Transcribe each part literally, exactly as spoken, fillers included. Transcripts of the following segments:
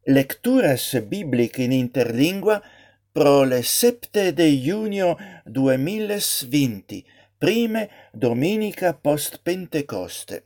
Lecturas bibliche in interlingua pro le septe de junio duemilaventi, prime dominica post Pentecoste.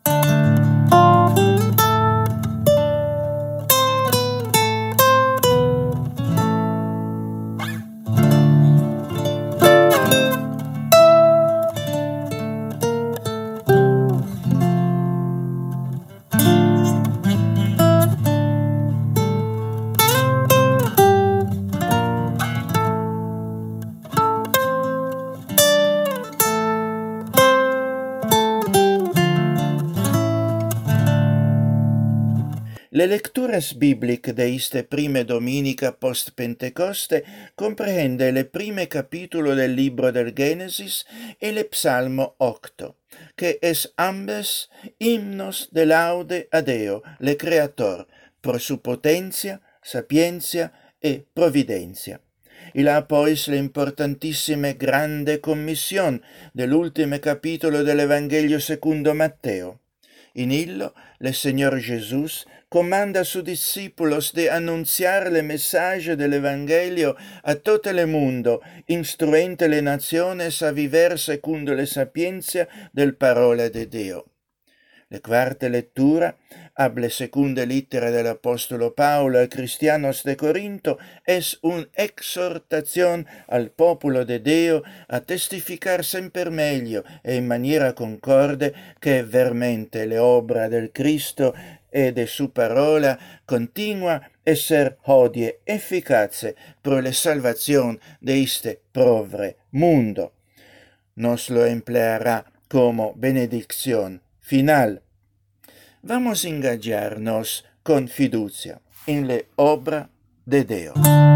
Le lecturas bibliche de iste prime dominica post Pentecoste comprehende le prime capítulo del libro del Génesis e le Psalmo octo, que es ambes himnos de laude a Deo, le Creator, pro su potencia, sapienza e providencia. Il ha pues le importantissime grande commission dell'ultime capitolo dell'Evangelio secondo Matteo. In illo, le Señor Jesús comanda a sus discípulos de anunciar le message dell'Evangelio a tutto il mondo, instruente le naciones a viver secondo le sapienza del parola de Dio. Le quarte lettura, ab le secunde littere dell'Apostolo Paolo ai cristianos de Corinto, es un'exhortazione al popolo de Dio a testificar sempre meglio e in maniera concorde che veramente le obra del Cristo e de su parola continua esser hodie efficace pro le salvazione de este povre mundo. Nos lo empleará como benedicción final. Vamos a engagiarnos con fiducia en le obra de Deo.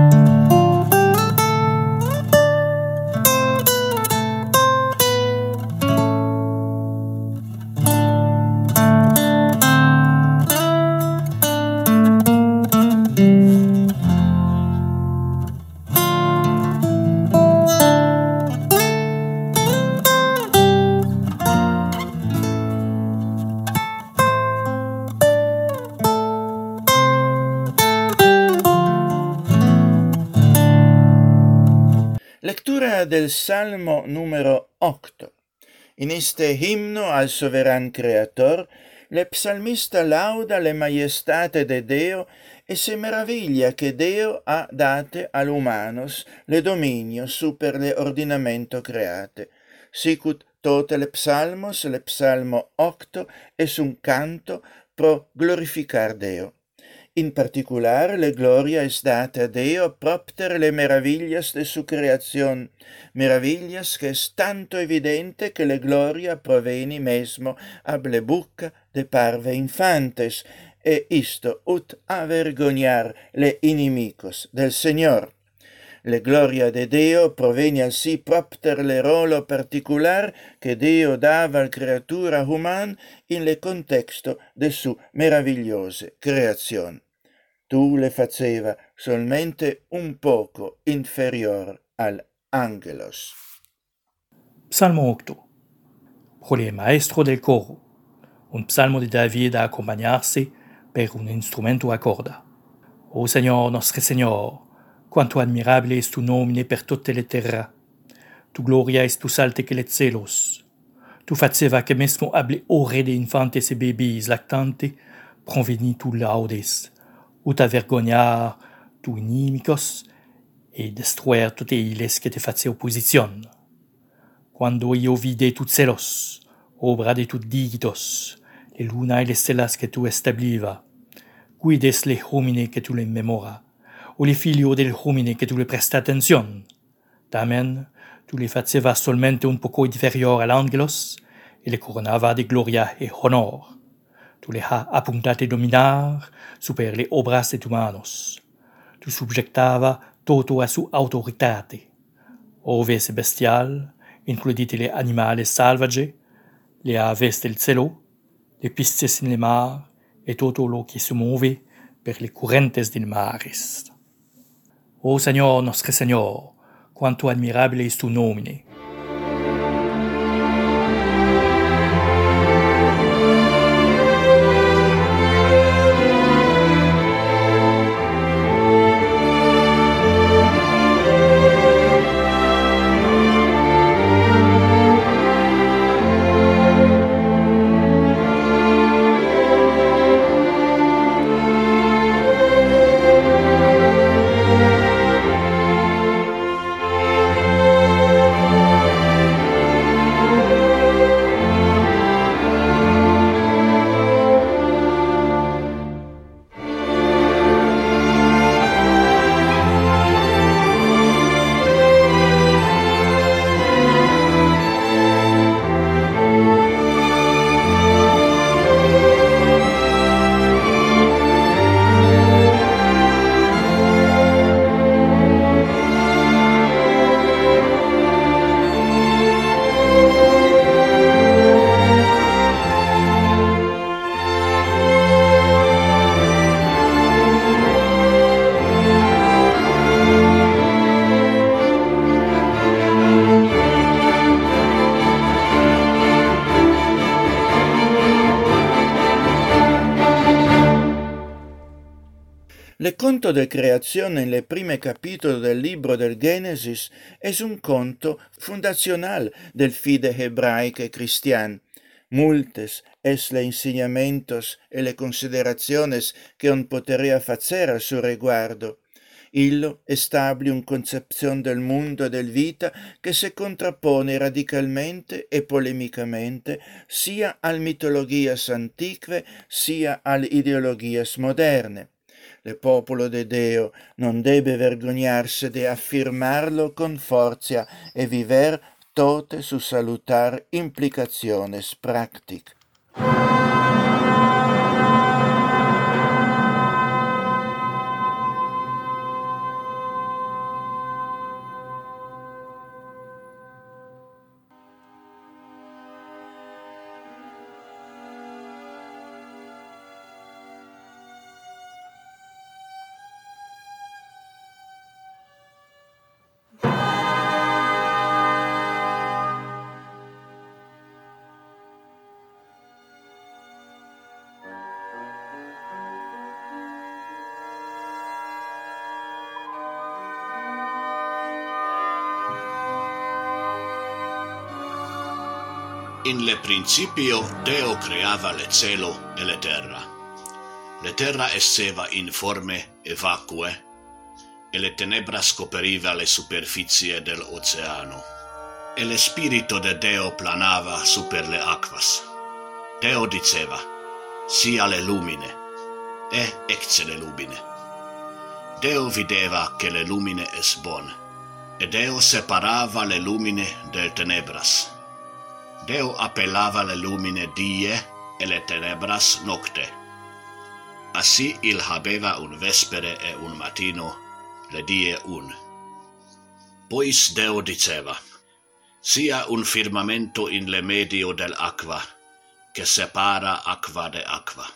Lectura del Salmo numero otto. In este himno al soveran Creator, le psalmista lauda le majestate de Deo e se meraviglia che Deo ha date al humanos le dominio super le ordinamento create. Sicut tote le psalmos, le psalmo octo es un canto pro glorificar Deo. In particular, le gloria es data a Deo propter le meravillas de su creación, meravillas que es tanto evidente que le gloria proveni mesmo ab le bucca de parve infantes, e isto ut avergognar le inimicos del Señor. Le gloria de Deo proveni al si propter le rolo particular che Deo dava al creatura human in le contexto de su meravigliose creazione. Tu le faceva solamente un poco inferior al ángelos. Psalmo octo. Por el maestro del coro. Un psalmo de David a acompañarse per un instrumento a corda. Oh Señor, nostro Señor, quanto admirable es tu nomine per tutte le terra. Tu gloria es plus alte que les celos. Tu faceva que mesmo hable ore de infantes e bebis lactante, proveni tu laudes, ut avergognar tu inimicos e destruer tutte iles que te face opposition. Quando io vide tu celos, obra de tu digitos, le luna e le stelas que tu establiva, cuides le homine que tu le memora, o le filio del homine que tu le presta atención. Tamen, tu le faceva solmente un poco inferior al ángelos, e le coronava de gloria e honor. Tu le ha apuntate dominar super le obras de tu manos. Tu subjectava todo a su autoritate. Oves bestial, includite le animales salvage, le aves del cielo, le pisces in le mar, e todo lo que se muove per le correntes del mares. Oh Señor, nostro Señor, quanto admirabile es tu nomine. El conto de creación en el primer capítulo del libro del Génesis es un conto fundacional del fide hebraica e cristiana. Multes es le insegnamentos e le consideraciones que on poteria facer a su riguardo. Illo establi un concepción del mundo e del vita che se contrappone radicalmente e polemicamente sia al mitologias antiche sia al ideologias moderne. Le popolo de Deo non debe vergognarse de affirmarlo con forza e viver tote su salutar implicaciones practic. In le principio Deo creava le cielo e le terra. Le terra esseva informe e vacue, e le tenebras coperiva le superficie dell'oceano. E le spirito de Deo planava super le aquas. Deo diceva, sia le lumine, e ecce le lumine. Deo videva che le lumine es bon, e Deo separava le lumine del tenebras. Deo appellava le lumine die e le tenebras nocte. Assi il habeva un vespere e un matino, le die un. Puis Deo diceva, sia un firmamento in le medio del aqua, che separa aqua de aqua.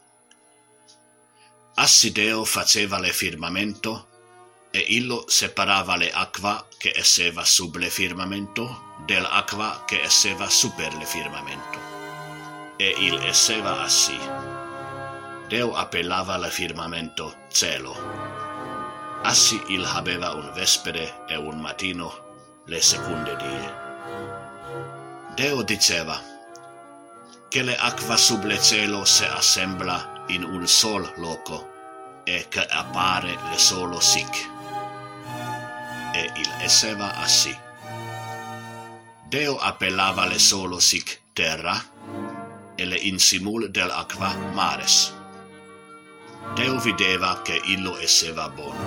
Assi Deo faceva le firmamento, e illo separava le aqua che esseva sub le firmamento, del aqua che esseva super le firmamento. E il esseva assi. Deo appellava le firmamento cielo. Assi il habeva un vespere e un matino, le secunde die. Deo diceva, che le aqua sub le cielo se assembla in un sol loco, e che appare le solo sic. E il esseva assi. Deo appellava le solo sic terra, e le insimul del aqua mares. Deo videva che illo esseva bon.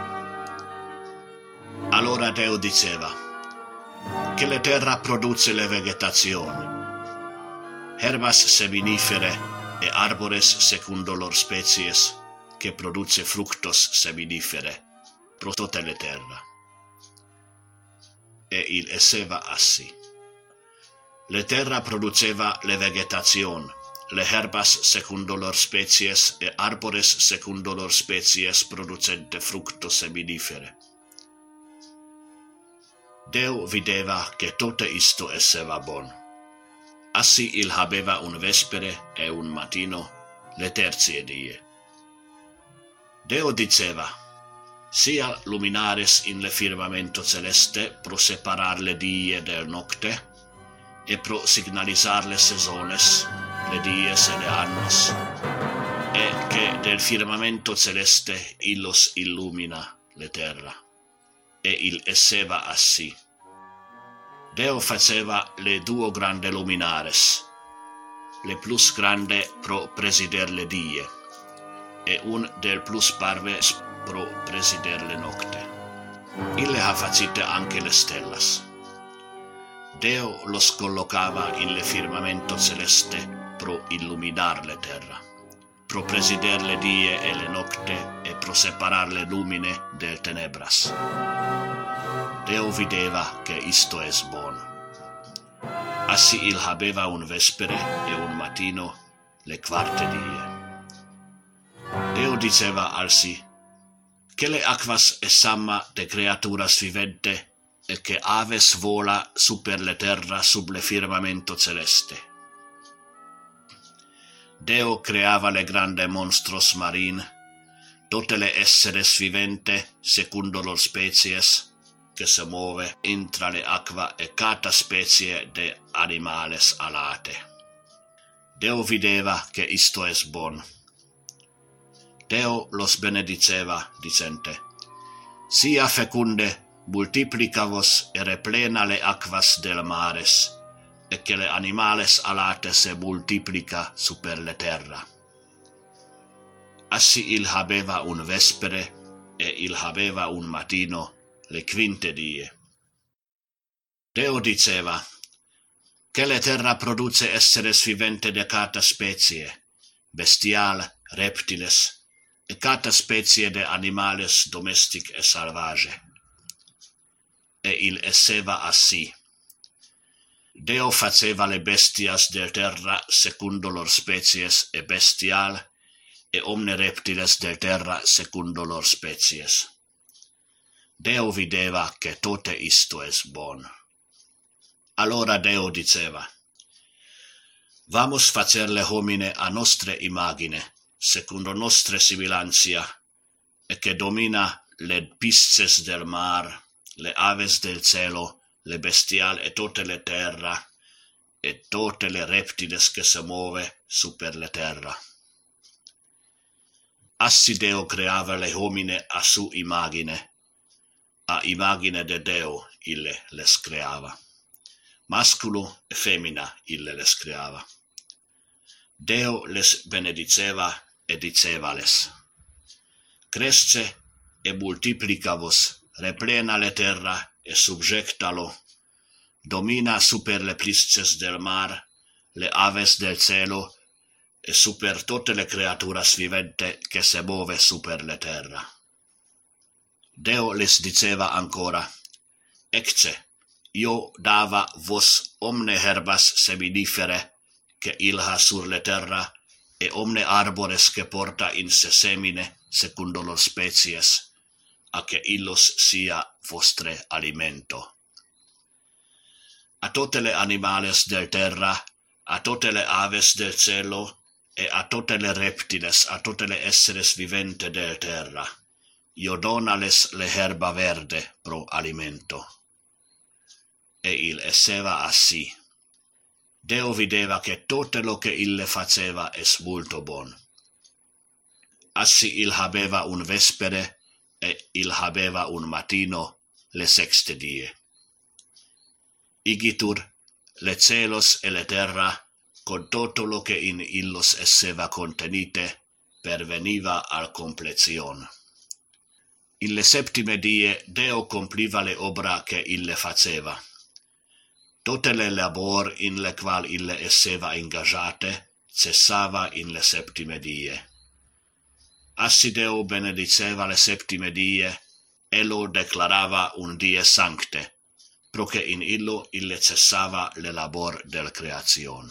Allora Deo diceva, che le terra produce le vegetazione, herbas seminifere e arbores secundo lor species, che produce fructos seminifere, pro tote le terra. E il esseva assi. Le terra produceva le vegetation, le herbas secundo lor species e arbores secundo lor species producente fructo seminifere. Deo videva che tote isto esseva bon. Assi il habeva un vespere e un matino, le terzie die. Deo diceva, sia luminares in le firmamento celeste pro separar le die del nocte, e pro signalizar le sesones, le dies e le annos, e che del firmamento celeste illos illumina le terra, e il esseva assi. Deo faceva le duo grande luminares, le plus grande pro presider le die, e un del plus parve pro presider le nocte. Ille ha facite anche le stellas. Deo los collocava in le firmamento celeste pro illuminar le terra, pro presider le die e le nocte e pro separar le lumine del tenebras. Deo videva che isto es bon. Assi il habeva un vespere e un matino, le quarte die. Deo diceva alsi, che le aquas es samma de creaturas vivente, e che aves vola super le terra sub le firmamento celeste. Deo creava le grande monstros marin, tote le esseres vivente secundo lor species, che se muove intra le aqua e cata specie de animales alate. Deo videva che isto es bon. Deo los benediceva, dicente, sia fecunde multiplicavos e replena le aquas del mares, e che le animales alate se multiplica super le terra. Assi il habeva un vespere e il habeva un matino, le quinte die. Deo diceva, che le terra produce esseres vivente de cata specie, bestial, reptiles, e cata specie de animales domestic e salvage. E il esseva assi. Deo faceva le bestias del terra secundo lor species e bestial, e omne reptiles del terra secundo lor species. Deo videva che tote isto es bon. Allora Deo diceva, vamos facer le homine a nostre imagine, secundo nostre similancia, e che domina le pisces del mar, le aves del cielo, le bestial e tote le terra, e tote le reptiles che se muove super le terra. Assi Deo creava le homine a su imagine, a imagine de Deo ille les creava. Masculo e femina ille les creava. Deo les benediceva e dicevales, cresce e multiplicavos, replena le terra e subjectalo, domina super le pisces del mar, le aves del cielo, e super tote le creaturas vivente che se muove super le terra. Deo les diceva ancora, ecce, io dava vos omne herbas seminifere, che ilha sur le terra, e omne arbores que porta in se semine, secundo lor species, a che illos sia vostre alimento. A tote le animales del terra, a tote le aves del cielo, e a tote le reptiles, a tote le esseres vivente del terra, io donales le herba verde pro alimento. E il esseva assi. Deo videva che tote lo che ille faceva es multo bon. Assi il habeva un vespere, e il habeva un matino, le sexte die. Igitur, le celos e le terra, con toto lo che in illos esseva contenite, perveniva al complezion. Ille septime die Deo compliva le obra che ille faceva. Tote le labor in le qual ille esseva ingagate, cessava in le septime die. Assi Deo benediceva le septime die, e lo declarava un die sancte, proche in illo ille cessava le labor del creation.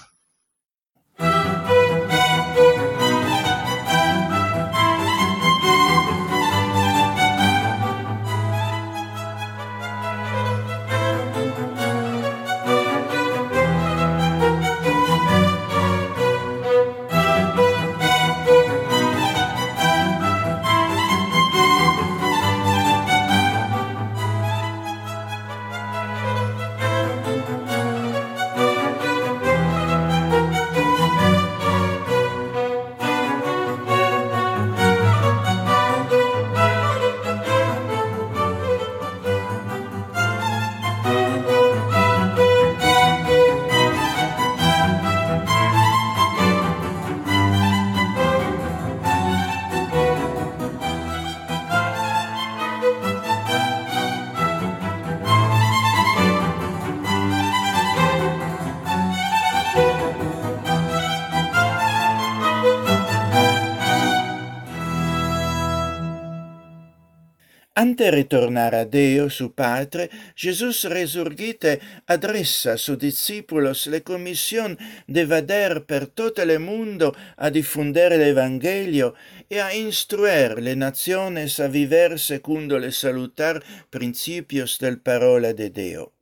Ante ritornare a Deo, su Padre, Jesús resurgite adressa su discípulos le commission de vader per todo el mundo a diffondere l'Evangelio e a instruer le naciones a viver secundo le salutar principios del parola de Deo.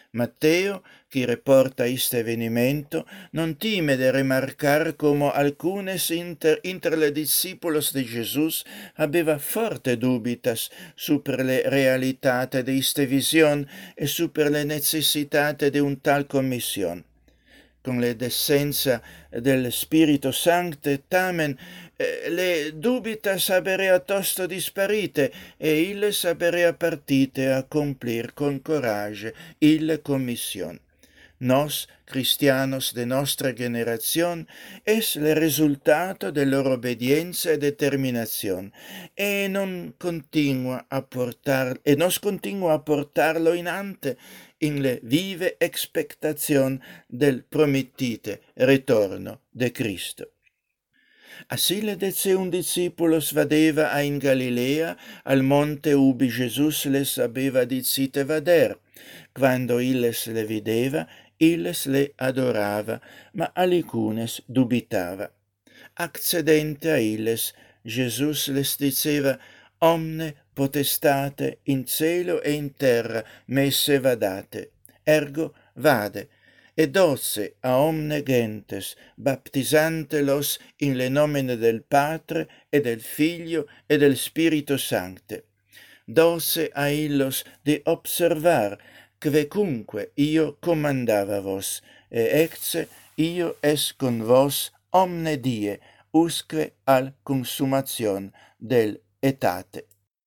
Matteo, que reporta este evenimento, non time de remarcar como alcunes inter, inter le discípulos de Jesús habeva forte dubitas super le realitate de iste vision e super le necessitate de un tal commission. Con le descenza del Spirito Sancte, tamen, eh, le dubitas haberea tosto disparite, e illes haberea partite a complir con corage il commission. Nos, cristianos de nostra generazione, es le resultato de loro obbedienza e determinazione, e non continua a portar, e nos continua a portarlo in ante in le vive expectazione del promettite ritorno de Cristo. Asile dece un discipulos vadeva a in Galilea, al monte ubi Jesus les habeva dicite vader. Quando illes le videva, illes le adorava, ma alicunes dubitava. Accedente a illes, Jesus les diceva: omne potestate in cielo e in terra messe vadate, ergo vade, e doce a omne gentes, baptisantelos in le nomine del Patre e del Figlio e del Spirito Sancte. Doce a illos de observar quecunque io commandava vos, e ecce io es con vos omne die, usque al consumation del etate.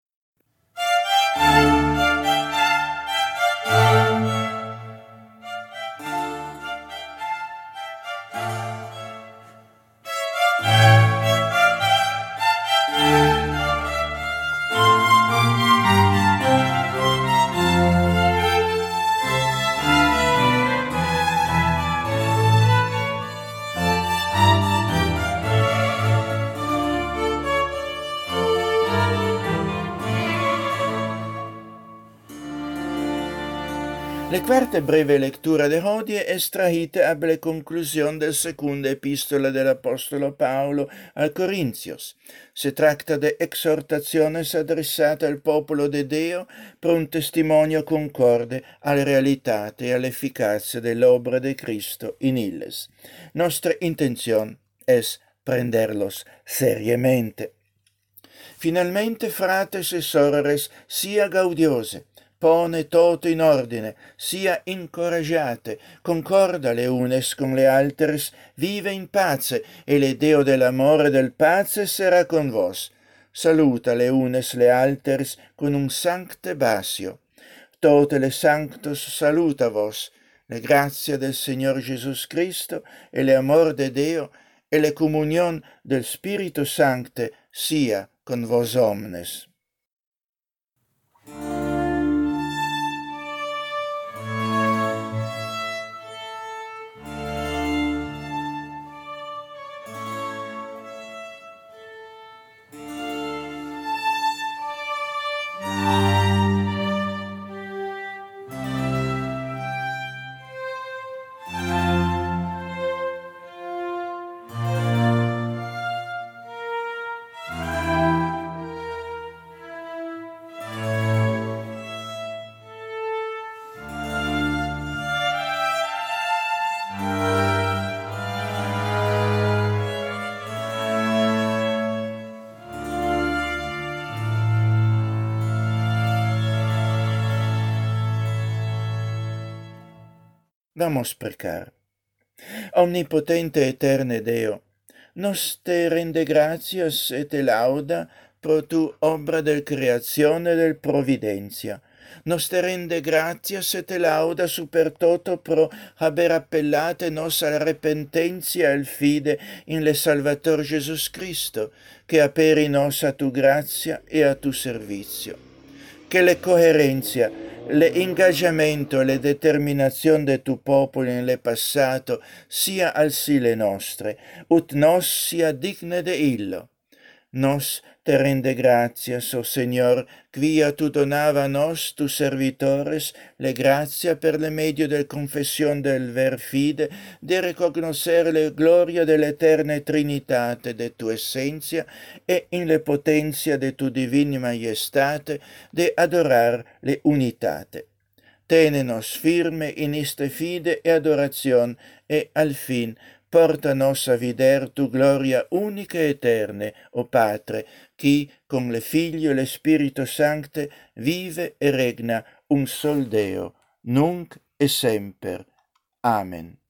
Le quarte breve lectura de hodie estrahite ab le conclusion del secunda epistola dell'Apostolo Paolo al Corintios. Se tracta de exhortaciones adressate al popolo de Deo per un testimonio concorde alla realitate e all'efficacia dell'obra de Cristo in illes. Nostra intenzione es prenderlos seriamente. Finalmente, frates e sorores, sia gaudiose, pone toto in ordine, sia incoraggiate, concorda le unes con le alteres, vive in pace, e le Deo dell'amore e del pace sarà con vos. Saluta le unes le alteres con un sancte basio. Tote le sanctos saluta vos, le grazie del Signor Gesù Cristo e le amor de Deo e le comunion del Spirito Sancte sia con vos omnes. Vamos precar. Omnipotente eterne Deo, nos te rende gratias et te lauda pro tu obra del creazione del providencia. Nos te rende gratias et te lauda super toto pro haber appellate nos al repentencia e al fide in le Salvator Jesus Cristo, che aperi nos a tu grazia e a tu servizio. Che le coherencia, le ingaggiamento e le determinazione de tu popolo in le passato sia al sile nostre, ut nos sia digne de illo. Nos te rende gratias, o Señor, quia tu donava a nos, tu servitores, le grazia per le medio del confession del ver fide, de recognoscere le gloria dell'eterna trinitate de tu essentia e in le potentia de tu divina majestate de adorar le unitate. manténenos firme in iste fide e adoración, e al fin porta-nos a vider tu gloria unica e eterne, o Patre, qui con le Figlio e le Spirito Sancte vive e regna un sol Deo, nunc e semper. Amen.